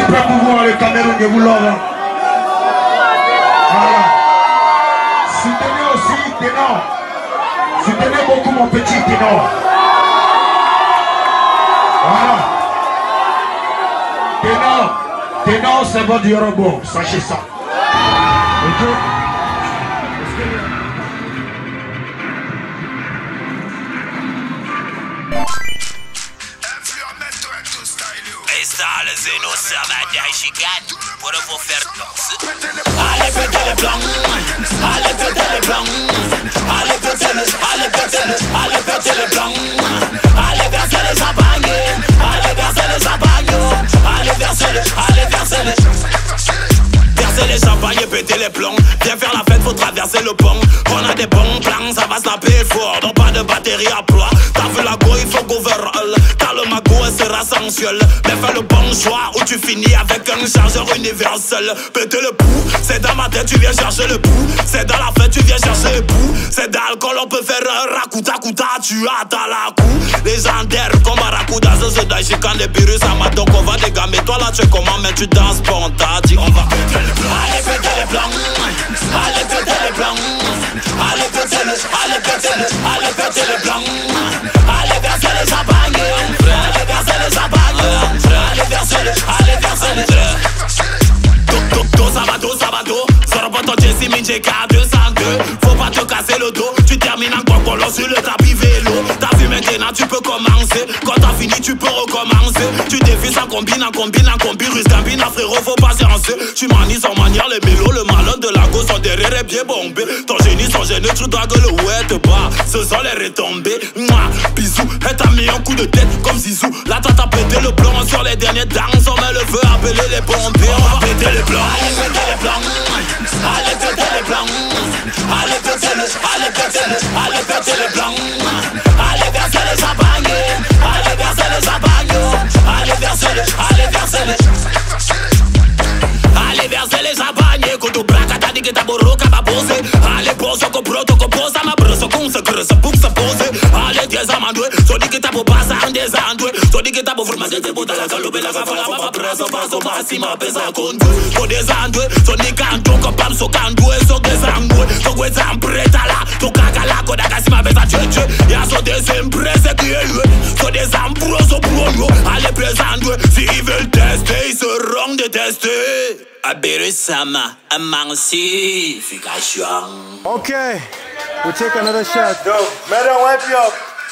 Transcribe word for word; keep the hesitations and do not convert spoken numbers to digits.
Promouvoir le Cameroun, je vous l'offre. Voilà. Soutenez aussi Ténor. Soutenez beaucoup mon petit Ténor. Voilà. Ténor. Ténor, c'est votre Yoruba. Sachez ça. Ok? Les innocents à Chicago pour vous faire danser. Allez péter les blancs, allez péter les blancs, allez péter les, allez péter les, allez péter les blancs, allez verser les champagnes, allez verser les champagnes, allez verser les, allez verser les, verser les champagnes et péter les plombs. Viens faire la fête, faut traverser le pont. On a des bons plans, ça va snapper fort. Donc pas de batterie à ploie. T'as vu la go, il faut qu'overall. Car le magot sera sensuel. Mais fais le bon choix ou tu finis avec un chargeur universel. Péter le pouls, c'est dans ma tête, tu viens chercher le pouls. C'est dans la fête, tu viens chercher le pouls. C'est d'alcool, on peut faire un rakuta kuta. Tu as ta la coup. Légendaire comme Barracuda, c'est d'Ajikan des virus à ma donc on va dégamer. Toi là, tu es comment, mais tu danses spontan. Dis on va péter les blancs. Allez péter les blancs. Allez péter les blancs. Allez péter les, allez péter les, allez péter les blancs. Allez verser les champagnes. Allez verser les champagnes. Allez verser les, allez verser les. Do, do, do, sabato, sabato. Sors pas ton Jesse Minjeka deux cent deux. Faut pas te casser le dos. Tu termines en cocolo sur le tapis vélo. T'as vu maintenant, tu peux commencer. Quand t'as fini, tu peux recommencer. Tu défies en combine, en combine, en combine. Russe gambine, frérot, faut patiencer. Tu manies sans manière les mélos. Le malin de la go, son derrière est bien bombé. Ton génie, son gêné, tu dragues le ouais bas. Ce sont les retombées. Mouah, bisous, elle t'a mis un coup de tête comme Zizou. Là, t'as pété le plomb sur les derniers danses. On met le feu, appeler les pompiers. On va péter les blancs. Allez péter les blancs. Allez péter les blancs. Allez péter les, allez péter les, allez péter les blancs. Allez verser les champagnes. Allez verser les champagnes. Allez verser les, allez verser les. Allez verser les champagnes. Quand tu braques, t'as dit que t'as beau qu'à poser. Allez pose, qu'on pro, qu'on pose à ma brosse, qu'on se creuse, pour se poser. Allez diez à mandouer. So dit que t'as beau passer en des andoués. So dit que t'as beau vraiment des bouts dans la galope. La gaffe, la papa presse, on passe au maximum, pèse à conduire. So des andoués. So dit quand on compare, so candoué, so des andoués. So que t'es prêt à la. So kakala, koda kasima, pèse à tchétché. Y'a so des impressés qui est loué. So des ambros, so pro, allez présenter. S'ils veulent tester, ils seront détestés. Abirusama, amangsification. Okay, we'll take another shot. Yo, madam, wipe you up.